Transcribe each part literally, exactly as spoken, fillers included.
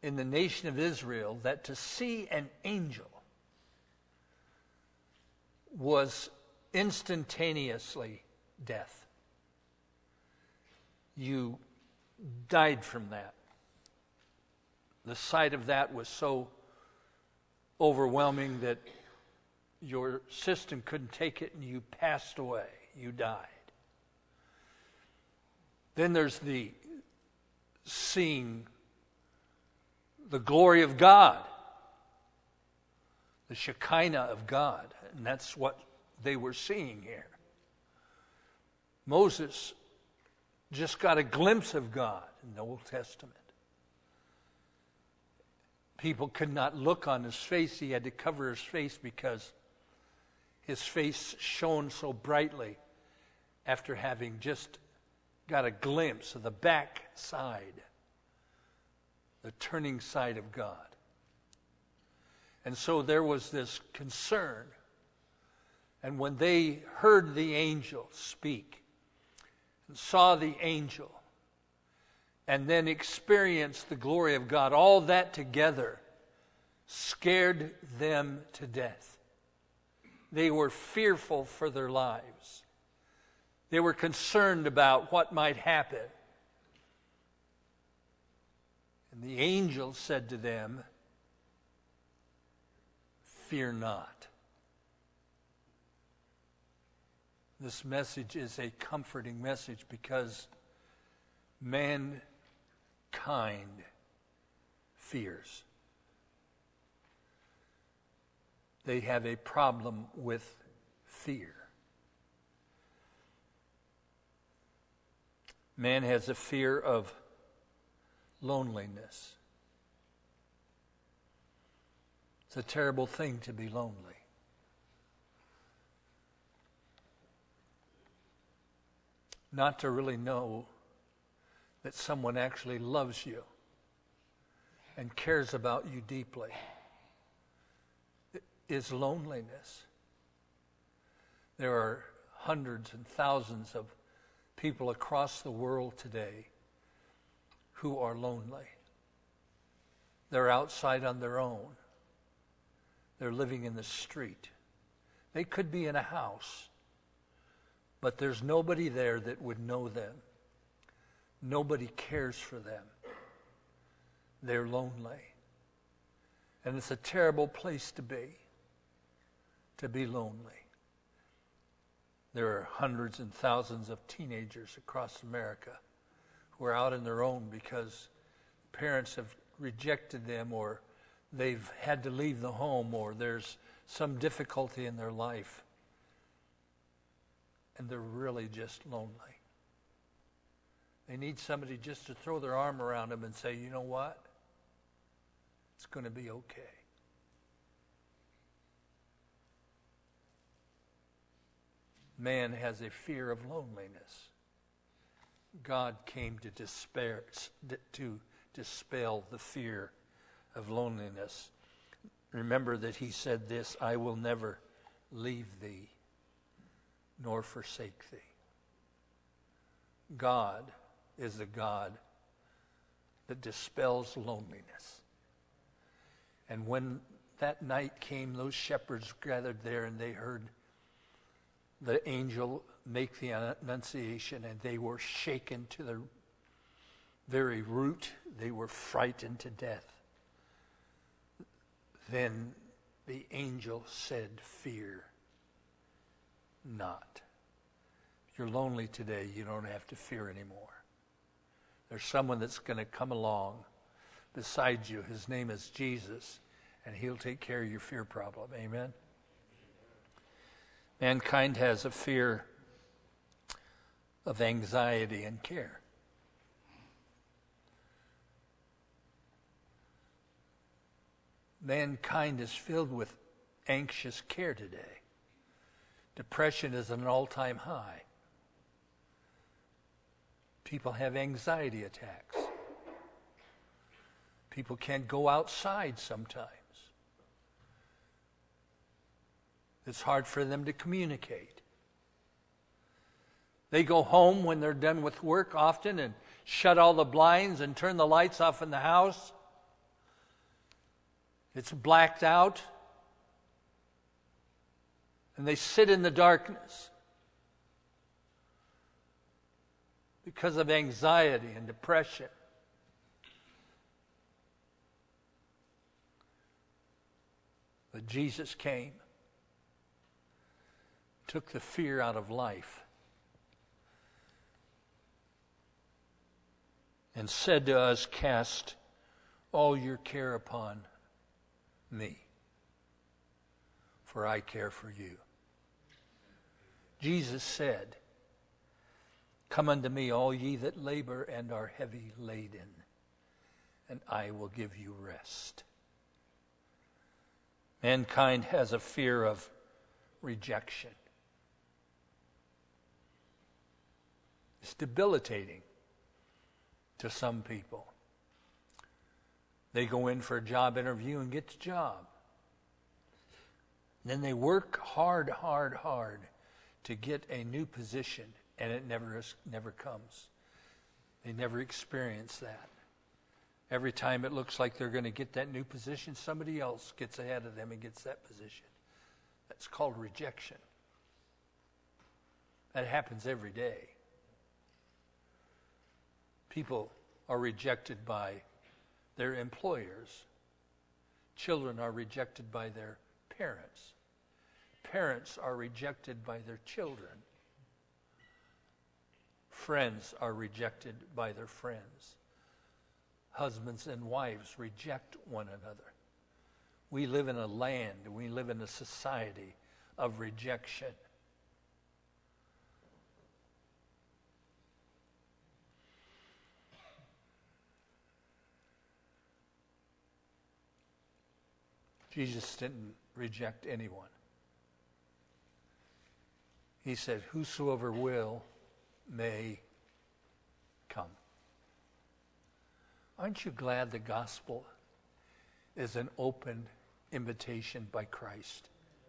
in the nation of Israel that to see an angel was instantaneously death. You died from that. The sight of that was so overwhelming that your system couldn't take it and you passed away. You died. Then there's the seeing the glory of God, the Shekinah of God, and that's what they were seeing here. Moses just got a glimpse of God in the Old Testament. People could not look on his face. He had to cover his face because his face shone so brightly after having just got a glimpse of the back side, the turning side of God. And so there was this concern. And when they heard the angel speak, and saw the angel, and then experienced the glory of God, all that together scared them to death. They were fearful for their lives. They were concerned about what might happen. And the angel said to them, "Fear not." This message is a comforting message because mankind fears. They have a problem with fear. Man has a fear of loneliness. It's a terrible thing to be lonely. Not to really know that someone actually loves you and cares about you deeply is loneliness. There are hundreds and thousands of people across the world today who are lonely. They're outside on their own. They're living in the street. They could be in a house, but there's nobody there that would know them. Nobody cares for them. They're lonely. And it's a terrible place to be, to be lonely. There are hundreds and thousands of teenagers across America who are out on their own because parents have rejected them, or they've had to leave the home, or there's some difficulty in their life. And they're really just lonely. They need somebody just to throw their arm around them and say, "You know what? It's going to be okay." Man has a fear of loneliness. God came to despair, to dispel the fear of loneliness. Remember that he said this, "I will never leave thee nor forsake thee." God is a God that dispels loneliness. And when that night came, those shepherds gathered there and they heard the angel make the annunciation, and they were shaken to the very root. They were frightened to death. Then the angel said, "Fear not." If you're lonely today, you don't have to fear anymore. There's someone that's going to come along beside you. His name is Jesus, and he'll take care of your fear problem. Amen? Mankind has a fear of anxiety and care. Mankind is filled with anxious care today. Depression is at an all-time high. People have anxiety attacks. People can't go outside sometimes. It's hard for them to communicate. They go home when they're done with work often and shut all the blinds and turn the lights off in the house. It's blacked out. And they sit in the darkness because of anxiety and depression. But Jesus came, took the fear out of life, and said to us, cast all your care upon me, for I care for you. Jesus said, come unto me, all ye that labor and are heavy laden, and I will give you rest. Mankind has a fear of rejection. It's debilitating to some people. They go in for a job interview and get the job. Then they work hard, hard, hard to get a new position, and it never is, never comes. They never experience that. Every time it looks like they're going to get that new position, somebody else gets ahead of them and gets that position. That's called rejection. That happens every day. People are rejected by their employers. Children are rejected by their parents. Parents are rejected by their children. Friends are rejected by their friends. Husbands and wives reject one another. We live in a land, we live in a society of rejection. Jesus didn't reject anyone. He said, whosoever will may come. Aren't you glad the gospel is an open invitation by Christ?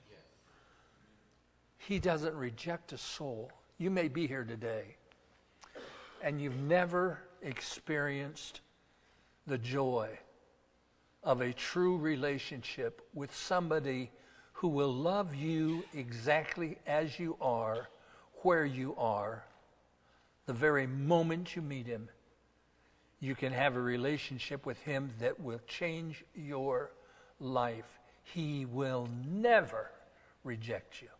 He doesn't reject a soul. You may be here today, and you've never experienced the joy of a true relationship with somebody who will love you exactly as you are, where you are. The very moment you meet him, you can have a relationship with him that will change your life. He will never reject you.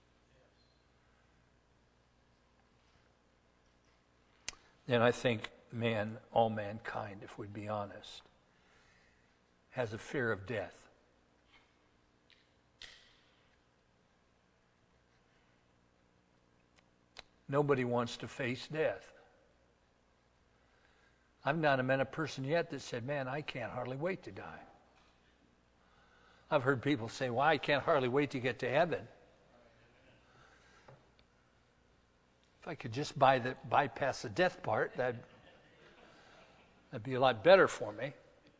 Then I think man, all mankind, if we'd be honest, has a fear of death. Nobody wants to face death. I've not met a person yet that said, man, I can't hardly wait to die. I've heard people say, well, I can't hardly wait to get to heaven. If I could just buy the, bypass the death part, that'd, that'd be a lot better for me.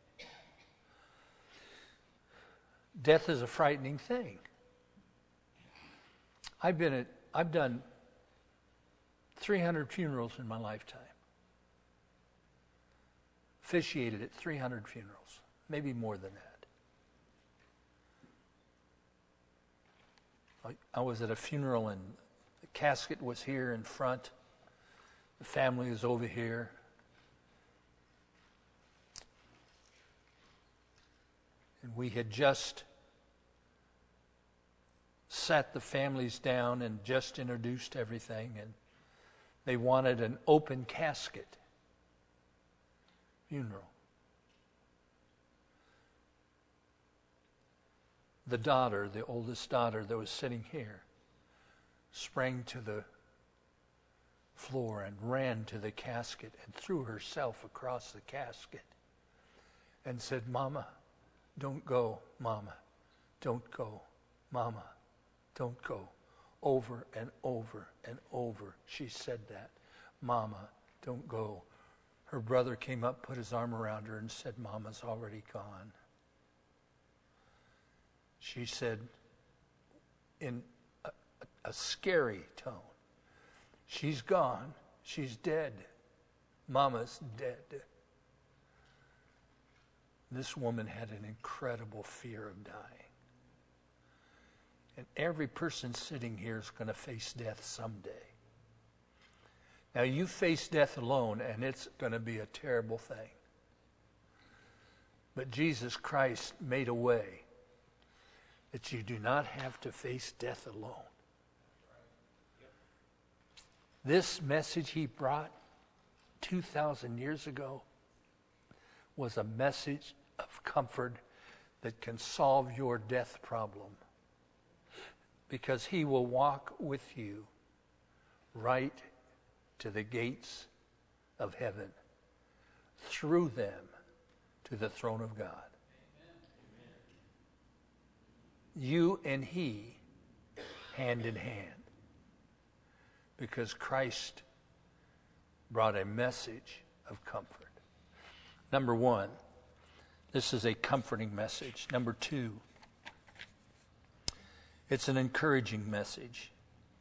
Death is a frightening thing. I've been at, I've done three hundred funerals in my lifetime. Officiated at three hundred funerals, maybe more than that. I, I was at a funeral and the casket was here in front. The family was over here. And we had just sat the families down and just introduced everything, and they wanted an open casket funeral. The daughter, the oldest daughter that was sitting here, sprang to the floor and ran to the casket and threw herself across the casket and said, Mama, don't go, Mama, don't go, Mama, don't go. Over and over and over she said that. Mama, don't go. Her brother came up, put his arm around her and said, Mama's already gone. She said in a, a scary tone, she's gone, she's dead. Mama's dead. This woman had an incredible fear of dying. And every person sitting here is going to face death someday. Now, you face death alone, and it's going to be a terrible thing. But Jesus Christ made a way that you do not have to face death alone. This message he brought two thousand years ago was a message of comfort that can solve your death problem. Because he will walk with you right to the gates of heaven, through them to the throne of God. Amen. You and he, hand in hand. Because Christ brought a message of comfort. Number one, this is a comforting message. Number two, it's an encouraging message.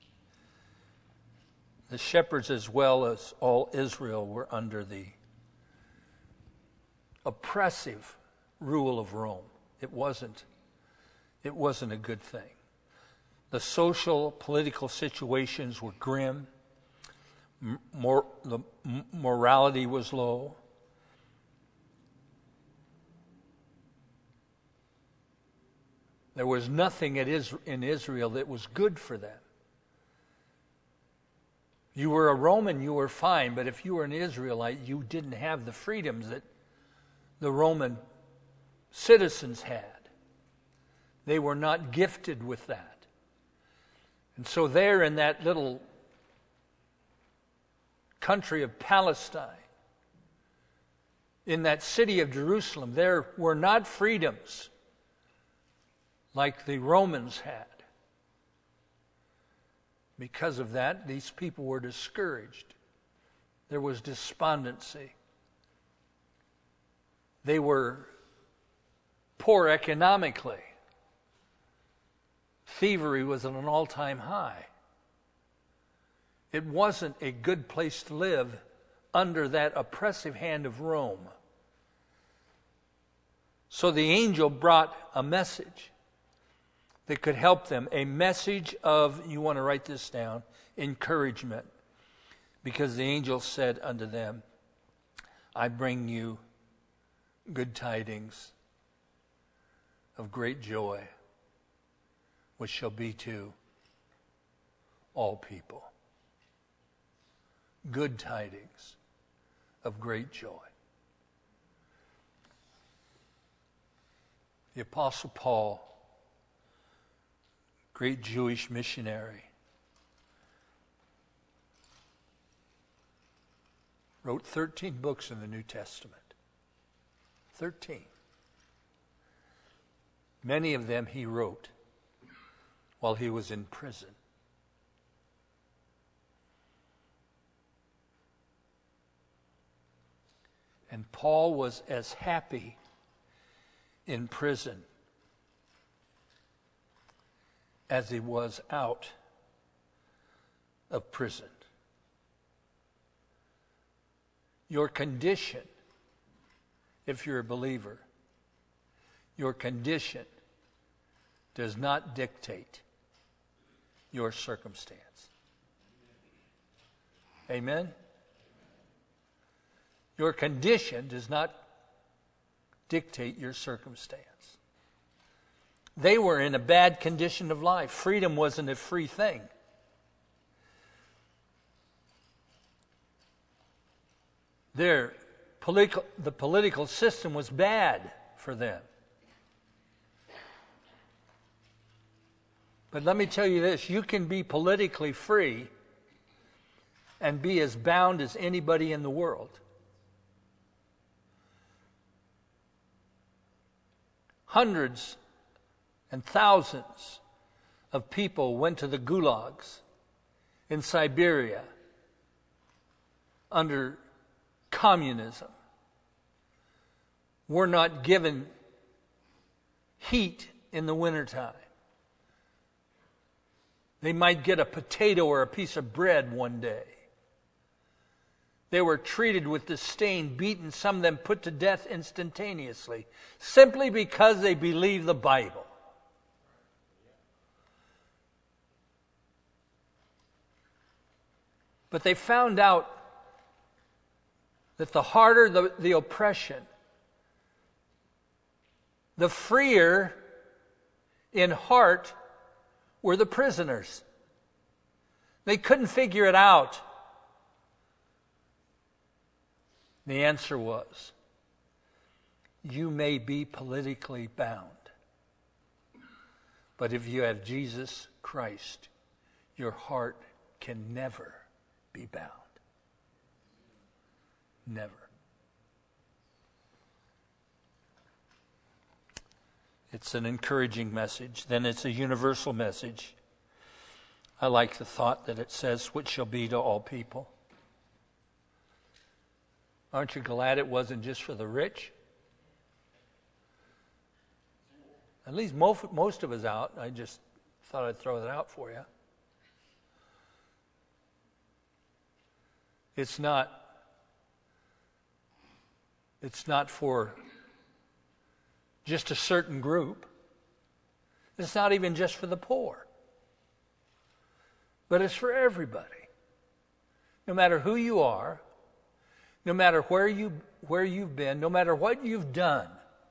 The shepherds, as well as all Israel, were under the oppressive rule of Rome. It wasn't, it wasn't a good thing. The social, political situations were grim. More, the morality was low. There was nothing in Israel that was good for them. You were a Roman, you were fine, but if you were an Israelite, you didn't have the freedoms that the Roman citizens had. They were not gifted with that. And so there in that little country of Palestine, in that city of Jerusalem, there were not freedoms like the Romans had. Because of that, these people were discouraged. There was despondency. They were poor economically. Thievery was at an all-time high. It wasn't a good place to live under that oppressive hand of Rome. So the angel brought a message that could help them, a message of, you want to write this down, encouragement. Because the angel said unto them, I bring you good tidings of great joy, which shall be to all people. Good tidings of great joy. The Apostle Paul, great Jewish missionary, wrote thirteen books in the New Testament. thirteen. Many of them he wrote while he was in prison. And Paul was as happy in prison as he was out of prison. Your condition, if you're a believer, your condition does not dictate your circumstance. Amen? Your condition does not dictate your circumstance. They were in a bad condition of life. Freedom wasn't a free thing. Their political, the political system was bad for them. But let me tell you this, you can be politically free and be as bound as anybody in the world. Hundreds and thousands of people went to the gulags in Siberia under communism. Were not given heat in the wintertime. They might get a potato or a piece of bread one day. They were treated with disdain, beaten, some of them put to death instantaneously, simply because they believed the Bible. But they found out that the harder the, the oppression, the freer in heart were the prisoners. They couldn't figure it out. The answer was, you may be politically bound, but if you have Jesus Christ, your heart can never be bound. Never. It's an encouraging message. Then it's a universal message. I like the thought that it says, which shall be to all people. Aren't you glad it wasn't just for the rich? At least most, most of us out. I just thought I'd throw that out for you. It's not, it's not for just a certain group. It's not even just for the poor. But it's for everybody. No matter who you are, no matter where you where you've been, no matter what you've done,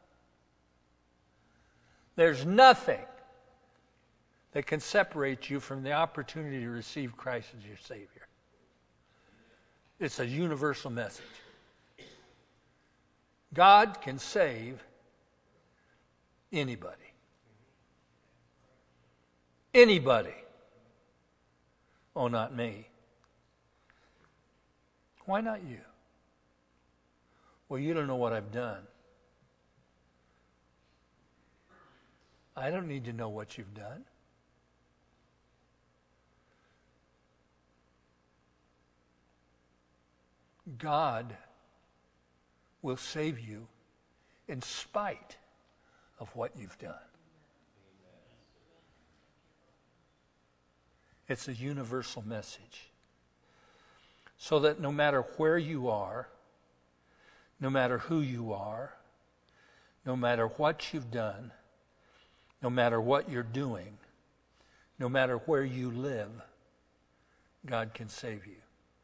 there's nothing that can separate you from the opportunity to receive Christ as your Savior. It's a universal message. God can save anybody. Anybody. Oh, not me. Why not you? Well, you don't know what I've done. I don't need to know what you've done. God will save you in spite of what you've done. It's a universal message. So that no matter where you are, no matter who you are, no matter what you've done, no matter what you're doing, no matter where you live, God can save you.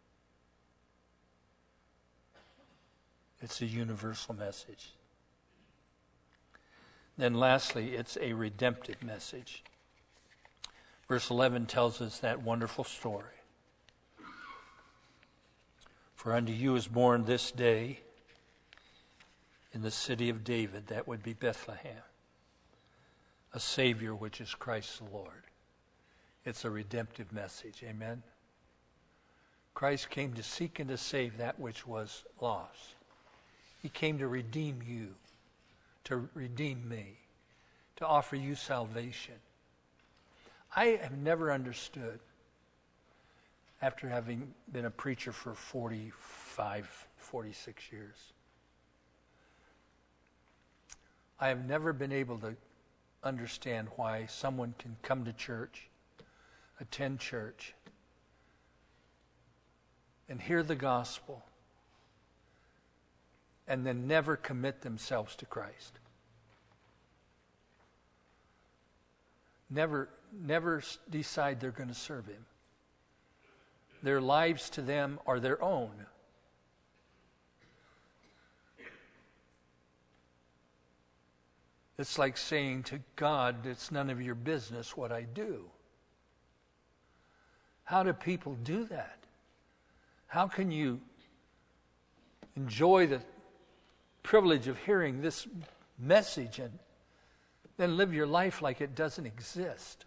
It's a universal message. Then lastly, it's a redemptive message. Verse eleven tells us that wonderful story. For unto you is born this day in the city of David, that would be Bethlehem, a Savior which is Christ the Lord. It's a redemptive message. Amen? Christ came to seek and to save that which was lost. He came to redeem you, to redeem me, to offer you salvation. I have never understood, after having been a preacher for forty-five, forty-six years, I have never been able to understand why someone can come to church, attend church, and hear the gospel, and then never commit themselves to Christ. Never, never decide they're going to serve Him. Their lives to them are their own. It's like saying to God, it's none of your business what I do. How do people do that? How can you enjoy the privilege of hearing this message and then live your life like it doesn't exist?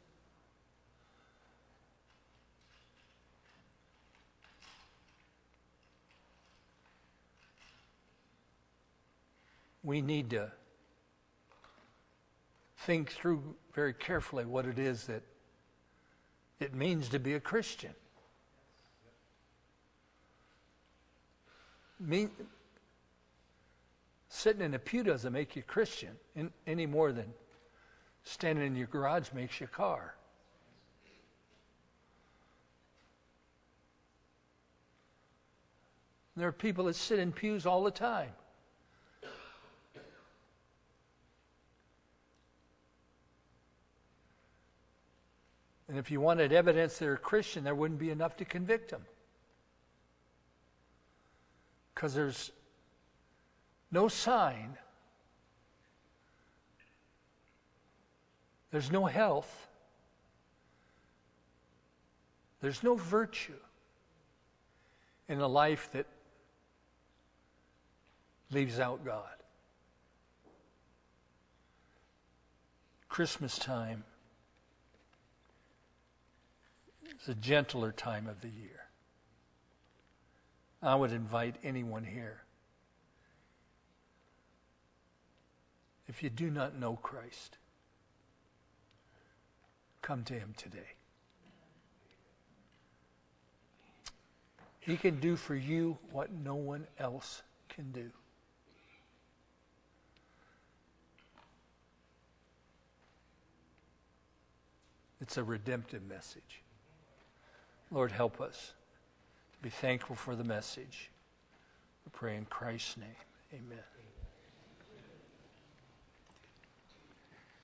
We need to think through very carefully what it is that it means to be a Christian. Me, sitting in a pew doesn't make you Christian in, any more than standing in your garage makes you a car. And there are people that sit in pews all the time. And if you wanted evidence they're a Christian, there wouldn't be enough to convict them. Because there's no sign, there's no health, there's no virtue in a life that leaves out God. Christmas time is a gentler time of the year. I would invite anyone here, if you do not know Christ, come to him today. He can do for you what no one else can do. It's a redemptive message. Lord, help us to be thankful for the message. We pray in Christ's name. Amen.